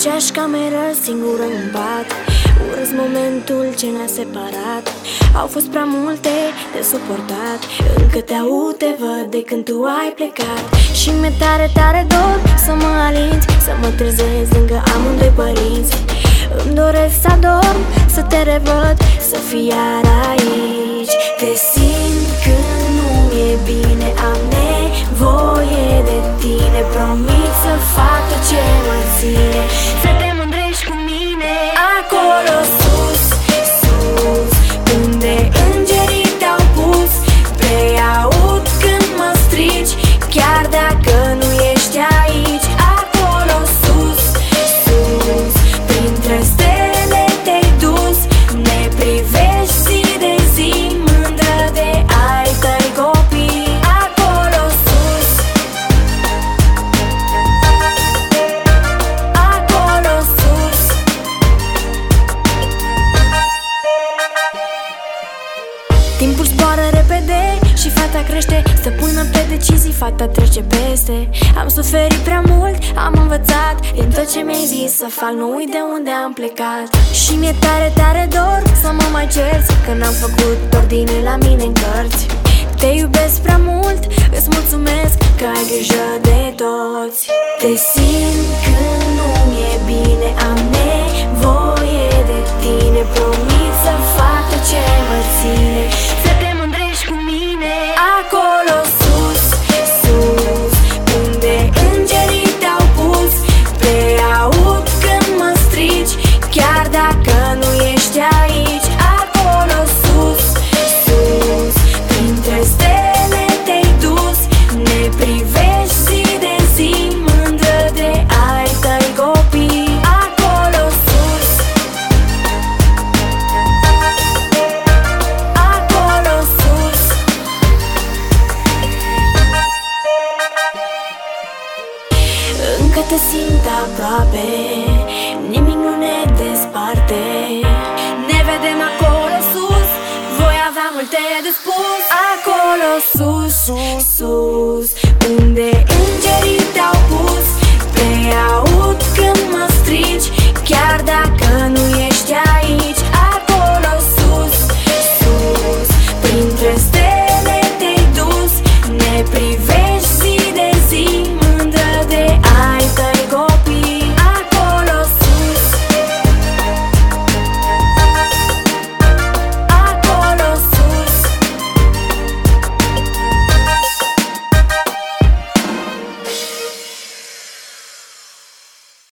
aceeași cameră, singură în pat. Urăsc momentul ce ne-a separat. Au fost prea multe de suportat. Încă te aud, te văd de când tu ai plecat. Și mi-e tare, tare dor să mă alinți, să mă trezesc lângă amândoi părinți. Îmi doresc să adorm, să te revăd, să fii iar aici. Te simt când nu mi-e bine, am nevoie de tine. Promit să fac tot ce mă ține, să te mândrești cu mine. Acolo sus, sus, unde îngerii te-au pus, preiaud când mă strici, chiar dacă nu ești aici. Acolo sus, sus, printre stele te-ai dus, ne privești zi de zi, mândră de ai tăi copii. Acolo sus, acolo sus. Timpul zboară repede și fata crește, stăpână pe decizii, fata trece peste. Am suferit prea mult, am învățat din tot ce mi-ai zis să fac, nu uit de unde am plecat. Și mi-e tare, tare dor să mă mai cerți, că n-am făcut ordine la mine în cărți. Te iubesc prea mult, îți mulțumesc că ai grijă de toți. Te simt când nu mi-e bine, am nevoie de tine. Promit să fac tot ce mă ține, să te mândrești cu mine. Acolo sus, sus, unde îngerii te-au pus, preiaud când mă strici, chiar dacă nu ești aici. Acolo sus, sus, printre stele te-ai dus, ne privești zi de zi, mândră de ai tăi copii. Acolo sus, acolo sus. Încă te simt aproape, nimic nu ne desparte. Ne vedem acolo sus, voi avea multe de spus. Acolo sus, sus,